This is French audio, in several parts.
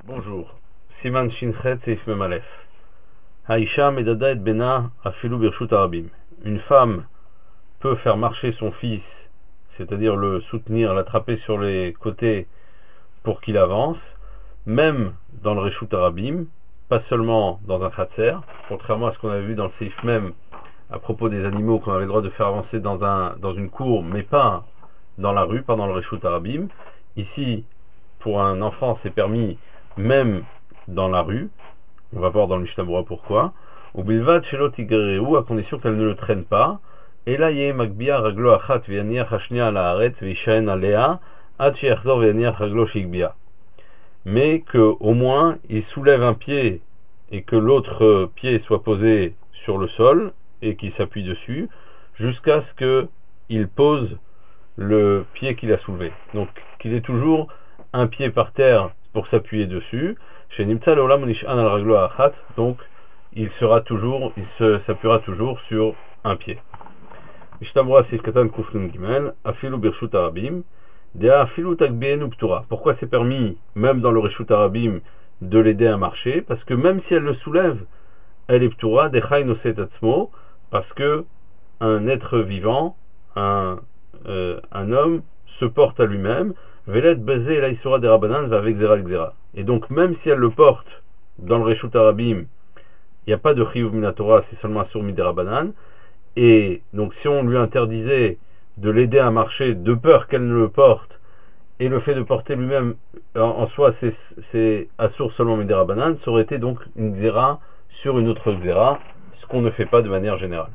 Bonjour. Siman Shinchet Seif Mem Aleph. Haïcha medada et bena afilu birshut arabim. Une femme peut faire marcher son fils, c'est-à-dire le soutenir, l'attraper sur les côtés pour qu'il avance, même dans le reshut arabim, pas seulement dans un khatser, contrairement à ce qu'on avait vu dans le Seif Mem à propos des animaux qu'on avait le droit de faire avancer dans une cour, mais pas dans la rue, pas dans le reshut arabim. Ici, pour un enfant, c'est permis même dans la rue. On va voir dans le Mishnah Berurah pourquoi. Ou bilvad shelo tigreu, à condition qu'elle ne le traîne pas. Et là, yeh makbia raglo achat v'yaniach hashnia ala haaretz v'yishaen alea ad sheyachzor v'yaniach raglo shigbia. Mais que au moins il soulève un pied et que l'autre pied soit posé sur le sol et qu'il s'appuie dessus jusqu'à ce que il pose le pied qu'il a soulevé. Donc qu'il ait toujours un pied par terre pour s'appuyer dessus. Chez Nimtza l'olam nish'an al raglo achat, donc il s'appuiera toujours sur un pied. Mishnah Berurah Seif Katan Kuf Nun Gimel afilu birshut arabim dea afilu takbeenu ptura. Pourquoi c'est permis même dans le reshut arabim de l'aider à marcher? Parce que même si elle le soulève, elle est ptura dechai noset atzmo, parce que un être vivant, un homme se porte à lui-même. Velet bezé la isura des rabanan va avec zera l'xera. Et donc même si elle le porte dans le reshut arabim, il n'y a pas de chiyuv minatora, c'est seulement asur midei rabanan. Et donc si on lui interdisait de l'aider à marcher de peur qu'elle ne le porte, et le fait de porter lui-même en soi c'est asur seulement midei rabanan, ça aurait été donc une xera sur une autre xera, ce qu'on ne fait pas de manière générale.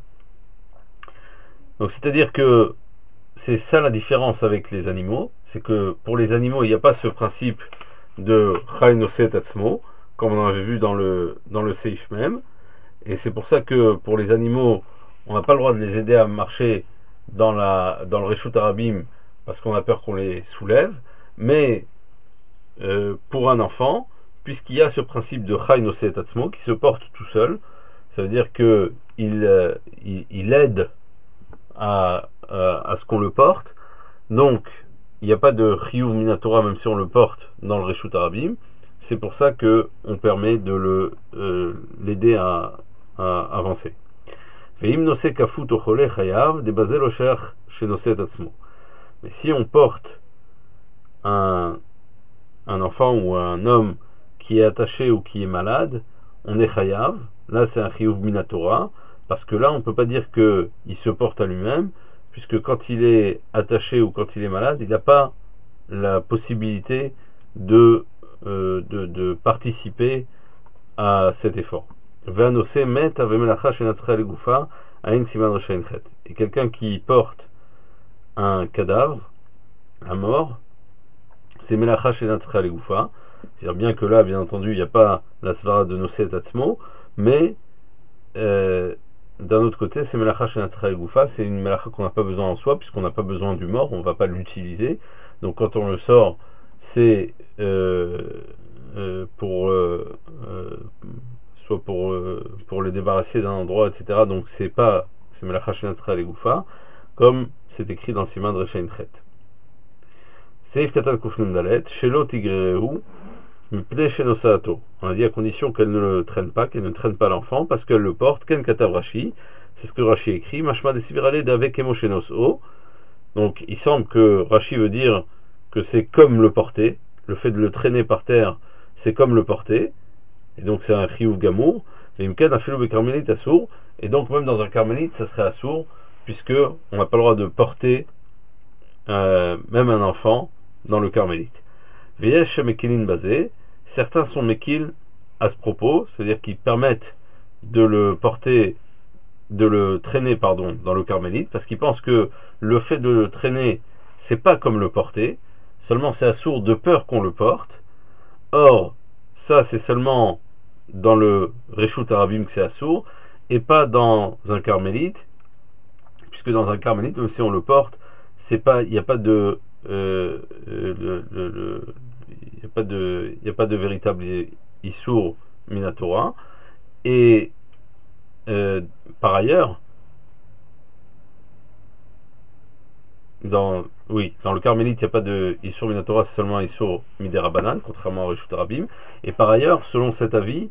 Donc c'est-à-dire que c'est ça la différence avec les animaux, c'est que pour les animaux il n'y a pas ce principe de chai noset atzmo, comme on avait vu dans le Seif Mem, et c'est pour ça que pour les animaux on n'a pas le droit de les aider à marcher dans le reshut arabim parce qu'on a peur qu'on les soulève, mais pour un enfant, puisqu'il y a ce principe de chai noset atzmo qui se porte tout seul, ça veut dire que il aide à ce qu'on le porte, donc il n'y a pas de chiyuv minatora même si on le porte dans le reshut arabim. C'est pour ça que on permet de l'aider à avancer. Mais si on porte un enfant ou un homme qui est attaché ou qui est malade, on est chayav. Là c'est un chiyuv minatora, parce que là on ne peut pas dire qu'il se porte à lui-même, puisque quand il est attaché ou quand il est malade, il n'a pas la possibilité de participer à cet effort. Et quelqu'un qui porte un cadavre, un mort, c'est melacha shenatzcha legoufa. C'est-à-dire bien que là, bien entendu, il n'y a pas la svara de noset atzmo, mais d'un autre côté, c'est melacha shenatzcha legoufa, c'est une melacha qu'on n'a pas besoin en soi, puisqu'on n'a pas besoin du mort, on ne va pas l'utiliser. Donc quand on le sort, c'est soit pour le débarrasser d'un endroit, etc. Donc c'est melacha shenatzcha legoufa, comme c'est écrit dans le siman de Rechain Chet. Seif Katan Kuf Nun Dalet shelo tigreu mipnei shenosaato. On a dit à condition qu'elle ne le traîne pas, qu'elle ne traîne pas l'enfant, parce qu'elle le porte. Ken katav Rashi, c'est ce que Rashi écrit. Mashma desibirale d'avek emoshenos o. Donc il semble que Rashi veut dire que c'est comme le porter. Le fait de le traîner par terre, c'est comme le porter. Et donc c'est un chiyuv gamour. Et mken afilu bekarmelite assour. Et donc même dans un carmélite, ça serait assour, puisque on n'a pas le droit de porter même un enfant dans le carmélite. V'yesh mekilin basé, certains sont mekil à ce propos, c'est-à-dire qu'ils permettent de le traîner dans le carmélite, parce qu'ils pensent que le fait de le traîner, c'est pas comme le porter, seulement c'est assour de peur qu'on le porte. Or, ça c'est seulement dans le reshut arabim que c'est assour, et pas dans un carmélite, puisque dans un carmélite, même si on le porte, il n'y a pas de véritable issour minatora. Et par ailleurs, dans le carmélite, il n'y a pas de Issur Minatora, c'est seulement Issur Miderabanan, contrairement à Reshut Arabim. Et par ailleurs, selon cet avis,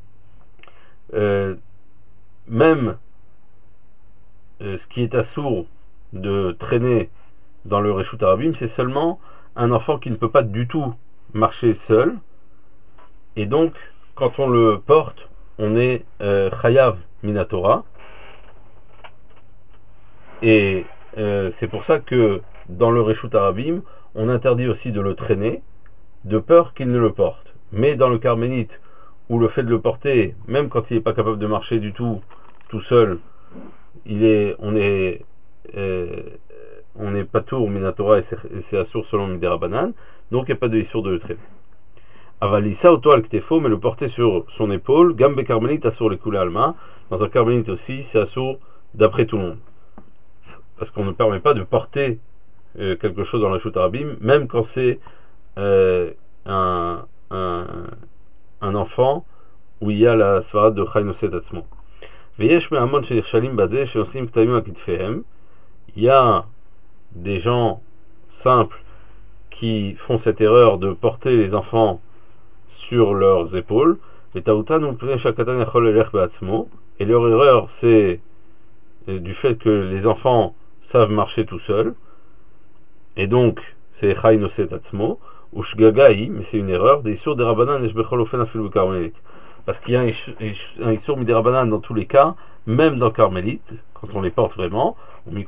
même ce qui est assourd de traîner dans le Reshut Arabim, c'est seulement un enfant qui ne peut pas du tout marcher seul. Et donc, quand on le porte, on est Chayav Minatora. Et c'est pour ça que dans le Reshut Arabim, on interdit aussi de le traîner, de peur qu'il ne le porte. Mais dans le carmélite, où le fait de le porter, même quand il n'est pas capable de marcher du tout seul, on est patour minatora et c'est assour selon Miderabanan, donc il n'y a pas de issur de le traîner. Avalissa auto al ktefo, mais le porter sur son épaule, gambe carmélite assour les coulées alma, dans un carmélite aussi, c'est assour d'après tout le monde. Parce qu'on ne permet pas de porter quelque chose dans la Reshut Arabim, même quand c'est un enfant où il y a la svarat de Chay Noset Atzmo. Veyesh me'amon shenirshalim bazeh sheosim k'tavim akitfehem. Il y a des gens simples qui font cette erreur de porter les enfants sur leurs épaules. Et leur erreur, c'est du fait que les enfants savent marcher tout seuls. Et donc, c'est Chay Noset Atzmo. Ou Shgagaï, mais c'est une erreur. Des Issur des Rabbanan et Shbechol Ofen Afilu Carmélite. Parce qu'il y a un Issur Miderabanan dans tous les cas, même dans Carmélite, quand on les porte vraiment. Mais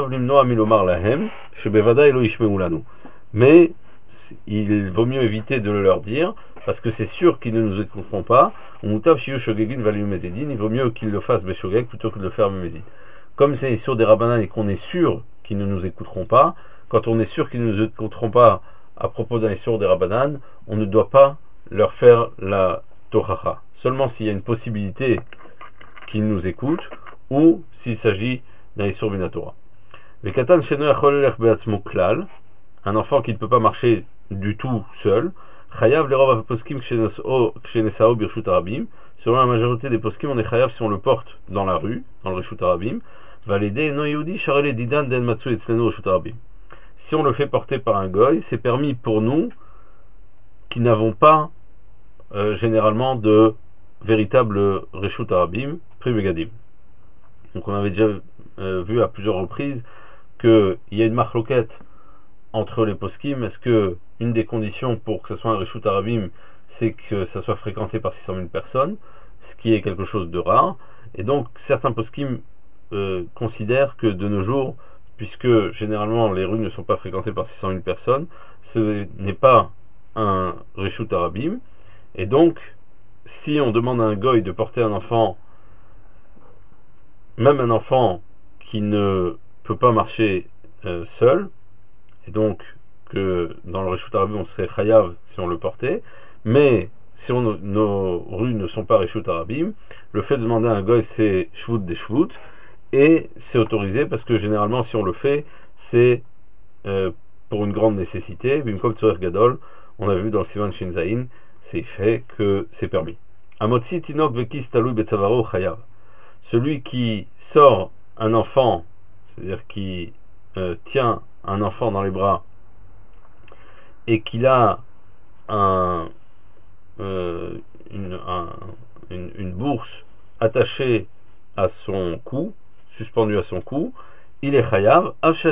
il vaut mieux éviter de le leur dire, parce que c'est sûr qu'ils ne nous écouteront pas. Il vaut mieux qu'ils le fassent Beshogeg plutôt que de le faire Mémédine. Comme c'est Issur des Rabbanan et qu'on est sûr qu'ils ne nous écouteront pas, quand on est sûr qu'ils ne nous écouteront pas à propos d'un Issur des Rabbanan, on ne doit pas leur faire la Tochacha. Seulement s'il y a une possibilité qu'ils nous écoutent, ou s'il s'agit d'un Issur Minatora. Le Katan Sheno Yachol Elech Be'atzmo Klal, un enfant qui ne peut pas marcher du tout seul, Chayav Lerov Poskim Kshenesao Birshut Arabim, selon la majorité des poskim, on est Chayav si on le porte dans la rue, dans le Reshut Arabim, Valede No Yehudi Sharele Didan Den Matsu Etzlenu Reshut Arabim. Si on le fait porter par un goy, c'est permis pour nous qui n'avons pas généralement de véritable Reshut Arabim, Privegadim. Donc on avait déjà vu à plusieurs reprises qu'il y a une marloquette entre les poskim. Est-ce que une des conditions pour que ce soit un Reshut Arabim, c'est que ça soit fréquenté par 600 000 personnes, ce qui est quelque chose de rare. Et donc certains poskim considèrent que de nos jours, puisque généralement les rues ne sont pas fréquentées par 600 000 personnes, ce n'est pas un Reshut Arabim. Et donc, si on demande à un goy de porter un enfant, même un enfant qui ne peut pas marcher seul, et donc que dans le Reshut Arabim on serait Chayav si on le portait, mais si nos rues ne sont pas Reshut Arabim, le fait de demander à un goy c'est Shvut des Shvut, et c'est autorisé parce que généralement si on le fait c'est pour une grande nécessité. Bimkom Tzorer Gadol, on a vu dans le Sivan Shinzain, c'est fait que c'est permis. Amotzi Tinok Vekis Talui Betzavaro Chayav, celui qui sort un enfant, c'est-à-dire qui tient un enfant dans les bras et qu'il a une bourse attachée à son cou, suspendue à son cou, il est chayav.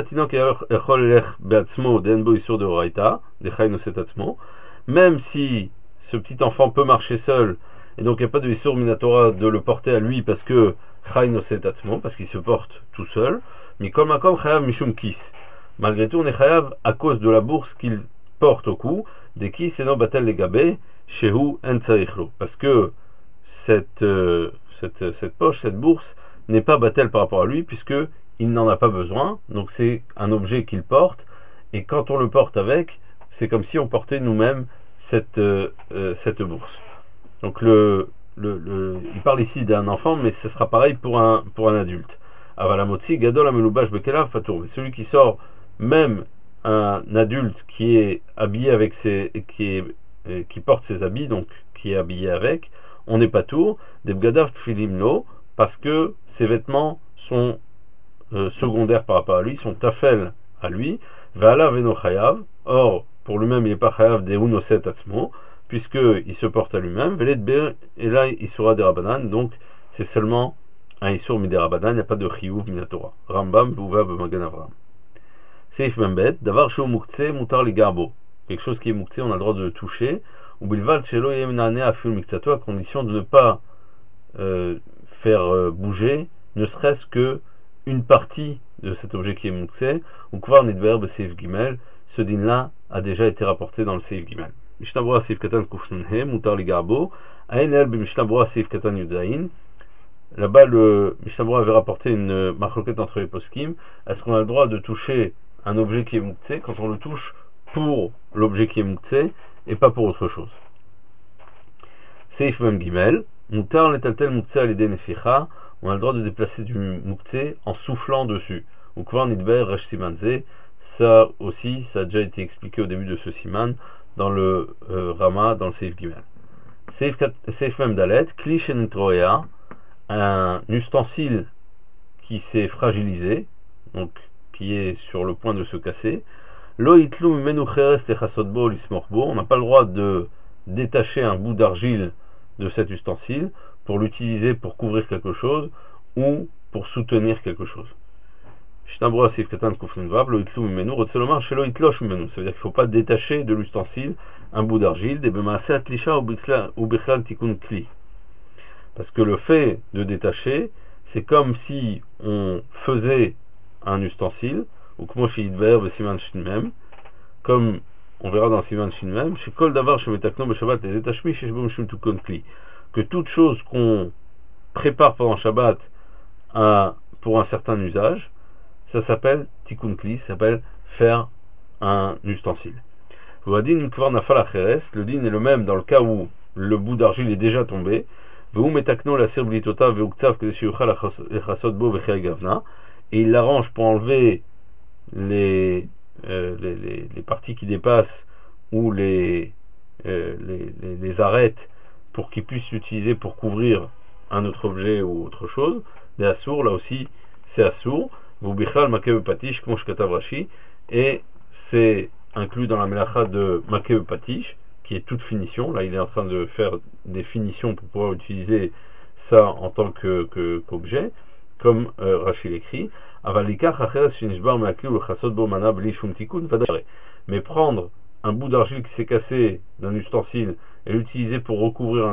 Même si ce petit enfant peut marcher seul, et donc il n'y a pas de Issur Minatora de le porter à lui parce que parce qu'il se porte tout seul, malgré tout on est chayav à cause de la bourse qu'il porte au cou, des qui c'est non batel legabe shehu en tzarichlo, parce que cette poche, cette bourse n'est pas batel par rapport à lui puisque il n'en a pas besoin, donc c'est un objet qu'il porte, et quand on le porte avec, c'est comme si on portait nous-mêmes cette bourse. Donc il parle ici d'un enfant, mais ce sera pareil pour un adulte. Avalamotzi gadol amelubash bekelav fatour, celui qui sort, même un adulte qui est habillé avec qui porte ses habits, donc qui est habillé avec, on n'est pas tour des bgadav tfilimno, parce que ses vêtements sont secondaires par rapport à lui, sont tafel à lui, Ve'ala veno chayav, or, pour lui-même, il n'est pas chayav de unoset atzmo, puisqu'il se porte à lui-même, et là, il sera des rabanan, donc c'est seulement un isur mi des rabanan, il n'y a pas de chiyuv minatora. Rambam, Bouva, B'Magen Avram. Seif Membet, d'avar shou mukhtse, mutar li garbo. Quelque chose qui est mukhtse, on a le droit de le toucher, ou bilval shelo yemnane afil miktato, à condition de ne pas faire bouger, ne serait-ce que une partie de cet objet qui est mukhtse, ou kvar nidver beseif gimel, ce din-là a déjà été rapporté dans le seif gimel. Mishnah Berurah seif katan kufnunhe, mutar li garbo, aïn el b'mishnah Berurah seif katan yudaïn. Là-bas, le Mishnah Berurah avait rapporté une marloquette entre les poskim. Est-ce qu'on a le droit de toucher un objet qui est mukhtse quand on le touche pour l'objet qui est mukhtse et pas pour autre chose? Seif Mem Gimel, mutar letaltel mukhtse alidei neficha, on a le droit de déplacer du mukhtse en soufflant dessus. Ou kvar nidber resh simanze, ça aussi, ça a déjà été expliqué au début de ce siman dans le Rama, dans le Seif Gimel. Seif Mem Dalet, kli shenitroya, un ustensile qui s'est fragilisé, donc qui est sur le point de se casser. Lo itlu menu cheres techasotbo lismorbo, on n'a pas le droit de détacher un bout d'argile de cet ustensile pour l'utiliser pour couvrir quelque chose ou pour soutenir quelque chose. Mishnah Sif Katan Kufnun Vav, lo itlu menu, rotselomar shelo itlosh menu, ça veut dire qu'il ne faut pas détacher de l'ustensile un bout d'argile, des bemaase atlisha ou bichlal tikun kli. Parce que le fait de détacher, c'est comme si on faisait un ustensile, ou comme on verra dans Siman Shinmem, chez Kol Davar, chez Metakno, Shabbat, les détachements, chez Shbom Shum Tukon Kli, que toute chose qu'on prépare pendant Shabbat pour un certain usage, ça s'appelle Tikun Kli, ça s'appelle faire un ustensile. Le din est le même dans le cas où le bout d'argile est déjà tombé, et il l'arrange pour enlever les parties qui dépassent ou les arêtes pour qu'il puisse l'utiliser pour couvrir un autre objet ou autre chose. Les assour, là aussi c'est assour, et c'est inclus dans la melacha de makeh patish, qui est toute finition. Là il est en train de faire des finitions pour pouvoir utiliser ça en tant qu'objet, comme Rashi l'écrit. Mais prendre un bout d'argile qui s'est cassé d'un ustensile et l'utiliser pour recouvrir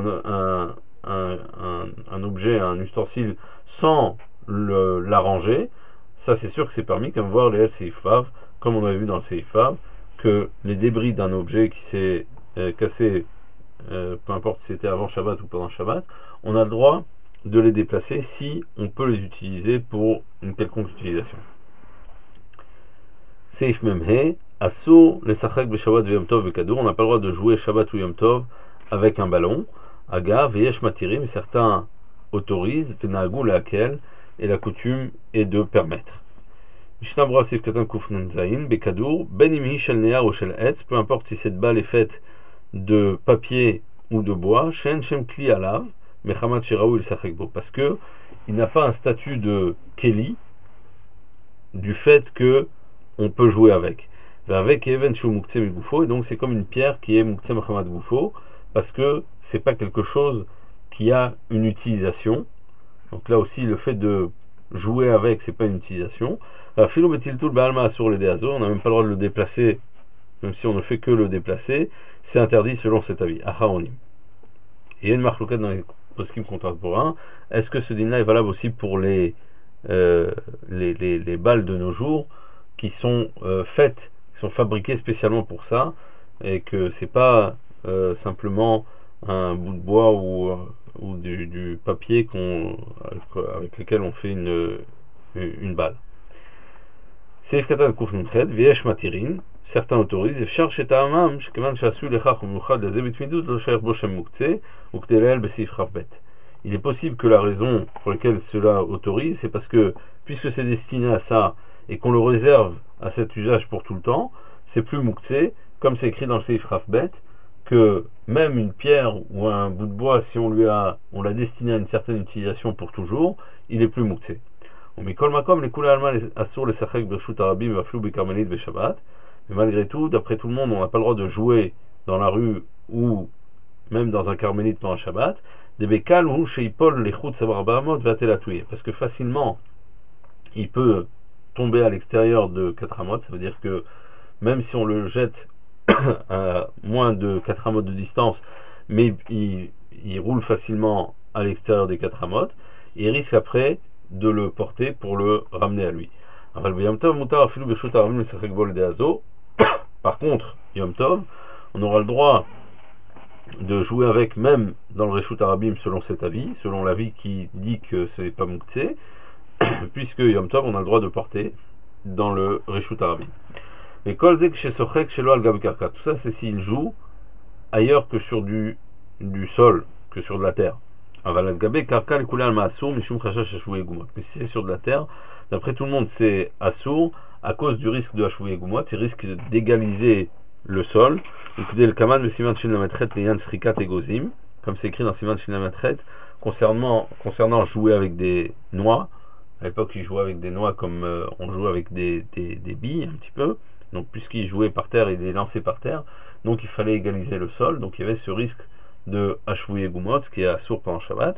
un objet, un ustensile, sans l'arranger, ça c'est sûr que c'est permis, comme voir les Seifav, comme on avait vu dans le Seifav, que les débris d'un objet qui s'est cassé, peu importe si c'était avant Shabbat ou pendant Shabbat, on a le droit de les déplacer si on peut les utiliser pour une quelconque utilisation. Seif Memhe, Assur, les Sachak Beshabbat Yom Tov Vekadour, on n'a pas le droit de jouer Shabbat ou Yom Tov avec un ballon. Aga, Veyesh Matirim, certains autorisent, Tenagou laquelle, et la coutume est de permettre. Mishnah Berurah Sif Katan Kufnun Zayin, Bekadour, Ben Imhi Shel Near ou Shel Etz, peu importe si cette balle est faite de papier ou de bois, Shen Shem Kli Alav, Mechamat Shiraou il Sachekbo, parce que il n'a pas un statut de Keli du fait que on peut jouer avec. Avec Even Shu Mukhtse Migufo, et donc c'est comme une pierre qui est Mukhtse Mechamat Gufo, parce que c'est pas quelque chose qui a une utilisation. Donc là aussi le fait de jouer avec, c'est pas une utilisation. Philo Betiltul Baalma sur les Deazo, on n'a même pas le droit de le déplacer, même si on ne fait que le déplacer, c'est interdit selon cet avis. Aharonim. Il y a une marloquette dans les poskim contemporains. Est-ce que ce din-là est valable aussi pour les balles de nos jours qui sont faites, qui sont fabriquées spécialement pour ça, et que c'est pas simplement un bout de bois ou du papier avec lequel on fait une balle. Seif Katan Kufnun Ched, Veyesh Matirin, certains autorisent, Efshar Shetaamam, Shkeman Shasu Lechach Umuchad Lazebit Midut, Locher Boshem Mukhtse, Uktelel Besif Rafbet. Il est possible que la raison pour laquelle cela autorise, c'est parce que, puisque c'est destiné à ça, et qu'on le réserve à cet usage pour tout le temps, c'est plus Mukhtse, comme c'est écrit dans le Seif Rafbet, que même une pierre ou un bout de bois, si on l'a destiné à une certaine utilisation pour toujours, il est plus Mukhtse. ומכל מקום, לכולי עלמא אסור לשחק ברשות הרבים ואפילו בכרמלית בשבת. Mais malgré tout, d'après tout le monde, on n'a pas le droit de jouer dans la rue ou même dans un carmélite pendant Shabbat. Des bécales ou chez Paul les routes savoir Bahamot va te la tuer. Parce que facilement, il peut tomber à l'extérieur de 4 amot. Ça veut dire que même si on le jette à moins de 4 amot de distance, mais il roule facilement à l'extérieur des 4 amot, il risque après de le porter pour le ramener à lui. Par contre, Yom Tov, on aura le droit de jouer avec même dans le Reshut Arabim selon cet avis, selon l'avis qui dit que ce n'est pas Mouktsé, puisque Yom Tov on a le droit de porter dans le Reshut Arabim. Mais Kolzek chez Sochek chez Al Gab Karka, tout ça c'est s'il joue ailleurs que sur du sol, que sur de la terre. Mais si c'est sur de la terre, d'après tout le monde c'est assour à cause du risque de Hashvouye Gumot, il risque d'égaliser le sol. Comme c'est écrit dans Siman Shin Lametret, concernant jouer avec des noix. À l'époque ils jouaient avec des noix comme on joue avec des billes un petit peu. Donc puisqu'ils jouaient par terre, ils les lançaient par terre, donc il fallait égaliser le sol, donc il y avait ce risque de Hashvouye Gumot, ce qui est assour pendant Shabbat.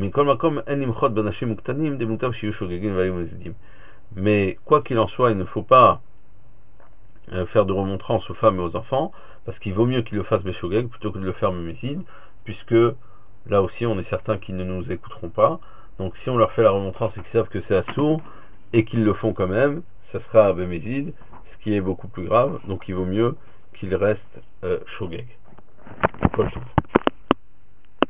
Mais quoi qu'il en soit, il ne faut pas faire de remontrance aux femmes et aux enfants, parce qu'il vaut mieux qu'ils le fassent Beshogeg plutôt que de le faire Mémézid, puisque là aussi on est certain qu'ils ne nous écouteront pas. Donc si on leur fait la remontrance et qu'ils savent que c'est assour et qu'ils le font quand même, ça sera Mémézid, ce qui est beaucoup plus grave, donc il vaut mieux qu'ils restent Shogeg.